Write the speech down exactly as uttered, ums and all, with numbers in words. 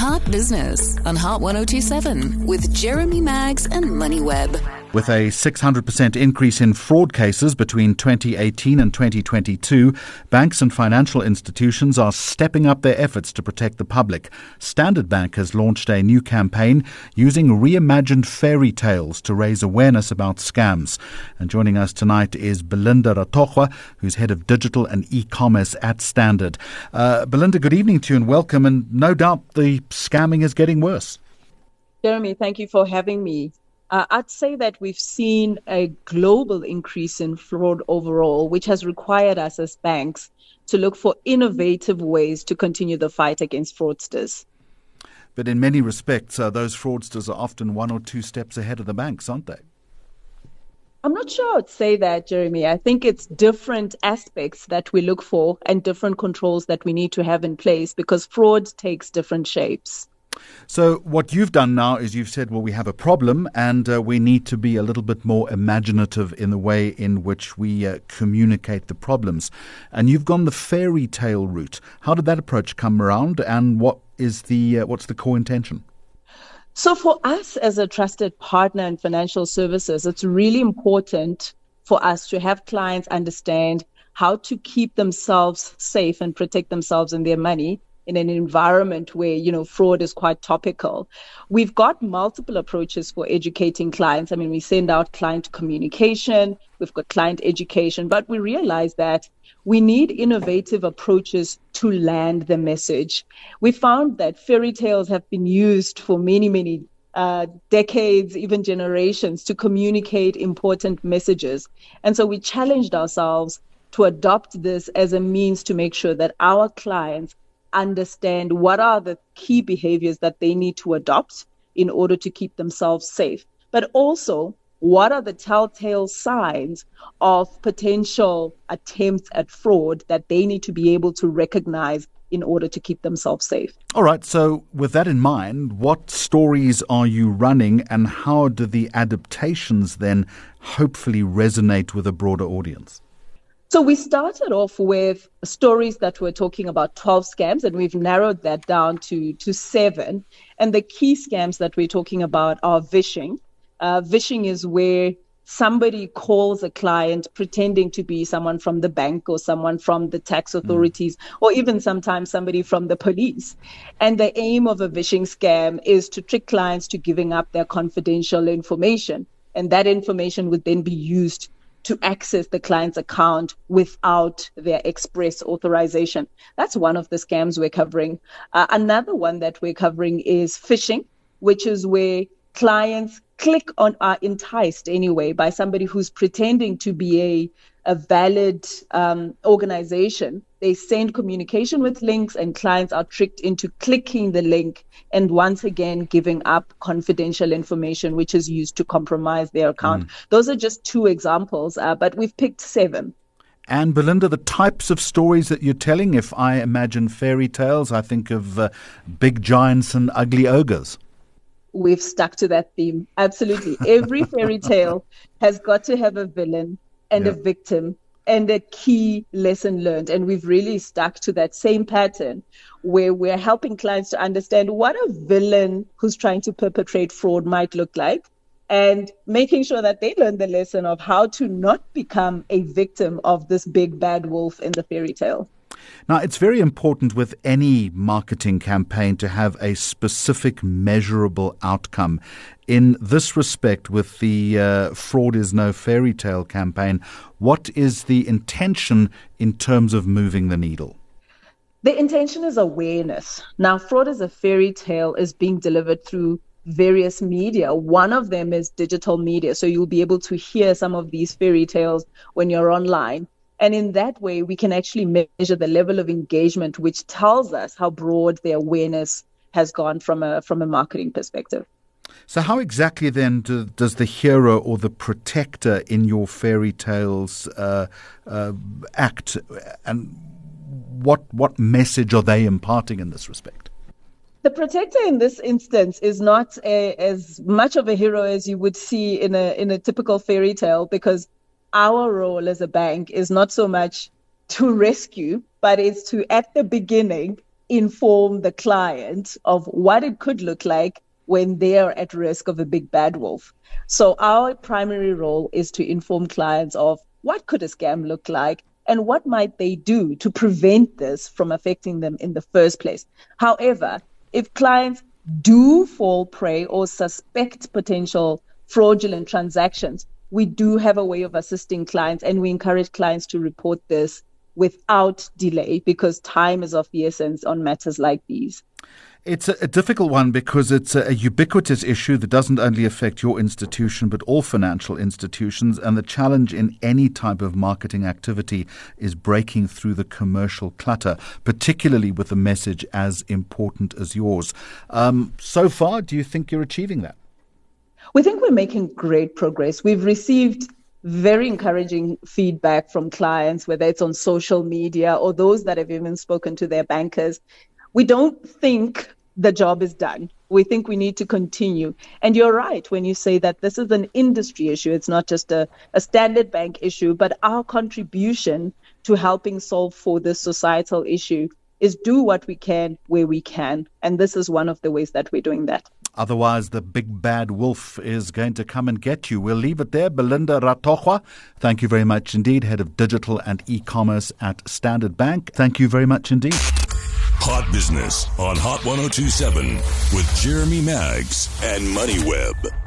Heart Business on Heart one oh two seven with Jeremy Maggs and MoneyWeb. With a six hundred percent increase in fraud cases between twenty eighteen and twenty twenty-two, banks and financial institutions are stepping up their efforts to protect the public. Standard Bank has launched a new campaign using reimagined fairy tales to raise awareness about scams. And joining us tonight is Belinda Ratogwa, who's head of digital and e-commerce at Standard. Uh, Belinda, good evening to you and welcome. And no doubt the scamming is getting worse. Jeremy, thank you for having me. Uh, I'd say that we've seen a global increase in fraud overall, which has required us as banks to look for innovative ways to continue the fight against fraudsters. But in many respects, uh, those fraudsters are often one or two steps ahead of the banks, aren't they? I'm not sure I'd say that, Jeremy. I think it's different aspects that we look for and different controls that we need to have in place because fraud takes different shapes. So what you've done now is you've said, well, we have a problem and uh, we need to be a little bit more imaginative in the way in which we uh, communicate the problems. And you've gone the fairy tale route. How did that approach come around and what is the uh, what's the core intention? So for us as a trusted partner in financial services, it's really important for us to have clients understand how to keep themselves safe and protect themselves and their money in an environment where, you know, fraud is quite topical. We've got multiple approaches for educating clients. I mean, we send out client communication, we've got client education, but we realize that we need innovative approaches to land the message. We found that fairy tales have been used for many, many uh, decades, even generations, to communicate important messages. And so we challenged ourselves to adopt this as a means to make sure that our clients understand what are the key behaviors that they need to adopt in order to keep themselves safe, but also what are the telltale signs of potential attempts at fraud that they need to be able to recognize in order to keep themselves safe. All right. So with that in mind, what stories are you running and how do the adaptations then hopefully resonate with a broader audience? So we started off with stories that were talking about twelve scams, and we've narrowed that down to, to seven. And the key scams that we're talking about are vishing. Uh, vishing is where somebody calls a client pretending to be someone from the bank or someone from the tax authorities, mm. or even sometimes somebody from the police. And the aim of a vishing scam is to trick clients to giving up their confidential information. And that information would then be used to access the client's account without their express authorization. That's one of the scams we're covering. Uh, another one that we're covering is phishing, which is where clients click on, are enticed anyway by somebody who's pretending to be a, a valid um, organization. They send communication with links and clients are tricked into clicking the link and once again giving up confidential information, which is used to compromise their account. Mm. Those are just two examples, uh, but we've picked seven. And Belinda, the types of stories that you're telling, if I imagine fairy tales, I think of uh, big giants and ugly ogres. We've stuck to that theme. Absolutely. Every fairy tale has got to have a villain and yeah. a victim and a key lesson learned. And we've really stuck to that same pattern where we're helping clients to understand what a villain who's trying to perpetrate fraud might look like and making sure that they learn the lesson of how to not become a victim of this big bad wolf in the fairy tale. Now, it's very important with any marketing campaign to have a specific measurable outcome. In this respect, with the uh, Fraud is No Fairy Tale campaign, what is the intention in terms of moving the needle? The intention is awareness. Now, Fraud is a Fairy Tale is being delivered through various media. One of them is digital media. So you'll be able to hear some of these fairy tales when you're online. And in that way, we can actually measure the level of engagement, which tells us how broad the awareness has gone from a from a marketing perspective. So how exactly then do, does the hero or the protector in your fairy tales uh, uh, act, and what what message are they imparting in this respect? The protector in this instance is not a, as much of a hero as you would see in a in a typical fairy tale, because our role as a bank is not so much to rescue, but it's to, at the beginning, inform the client of what it could look like when they are at risk of a big bad wolf. So our primary role is to inform clients of what could a scam look like and what might they do to prevent this from affecting them in the first place. However, if clients do fall prey or suspect potential fraudulent transactions, we do have a way of assisting clients, and we encourage clients to report this without delay because time is of the essence on matters like these. It's a, a difficult one because it's a, a ubiquitous issue that doesn't only affect your institution but all financial institutions, and the challenge in any type of marketing activity is breaking through the commercial clutter, particularly with a message as important as yours. Um, so far, do you think you're achieving that? We think we're making great progress. We've received very encouraging feedback from clients, whether it's on social media or those that have even spoken to their bankers. We don't think the job is done. We think we need to continue. And you're right when you say that this is an industry issue. It's not just a, a Standard Bank issue, but our contribution to helping solve for this societal issue is do what we can where we can. And this is one of the ways that we're doing that. Otherwise, the big bad wolf is going to come and get you. We'll leave it there. Belinda Ratochwa, thank you very much indeed, Head of Digital and E-Commerce at Standard Bank. Thank you very much indeed. Hot Business on Hot one oh two point seven with Jeremy Maggs and MoneyWeb.